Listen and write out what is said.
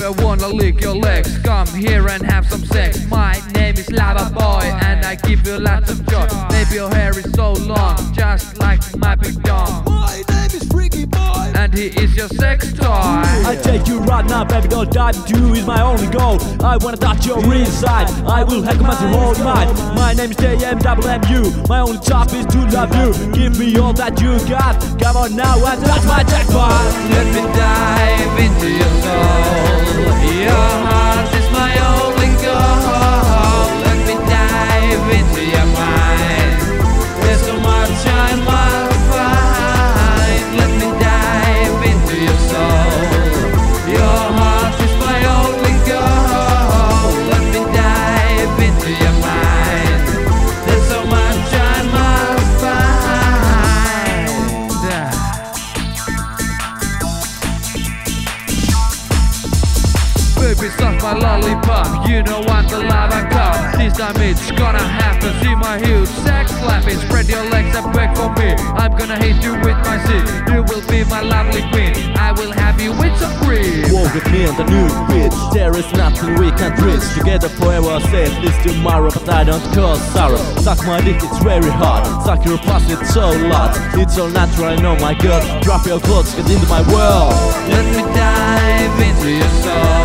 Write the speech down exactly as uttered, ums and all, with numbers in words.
I wanna lick your legs, come here and have some sex. My name is Lava Boy and I give you lots of joy. Maybe your hair is so long, just like my big dong. My name is Freaky Boy and he is your sex toy. I take you right now, baby, don't dive into is my only goal. I wanna touch your inside, I will hack my whole night. My name is J M W M U, my only job is to love you. Give me all that you got, come on now and touch my jackpot. Let me dive into your soul, your heart is my only goal. Let me dive into your mind, there's so much I must find. Let me dive into your soul, your heart is my only goal. Let me dive into your mind, there's so much I must find. Baby, suck my lollipop, you know I'm the lava cup. This time it's gonna happen, see my huge sex slapping. Spread your legs and beg for me, I'm gonna hit you with my seat. You will be my lovely queen, I will have you with some cream. Walk with me on the new beach, there is nothing we can't reach. Together forever I say at least tomorrow, but I don't cause sorrow. Suck my dick, it's very hard, suck your pussy, it's so loud. It's so natural, I know my girl. Drop your clothes, get into my world. Let me dive into your soul,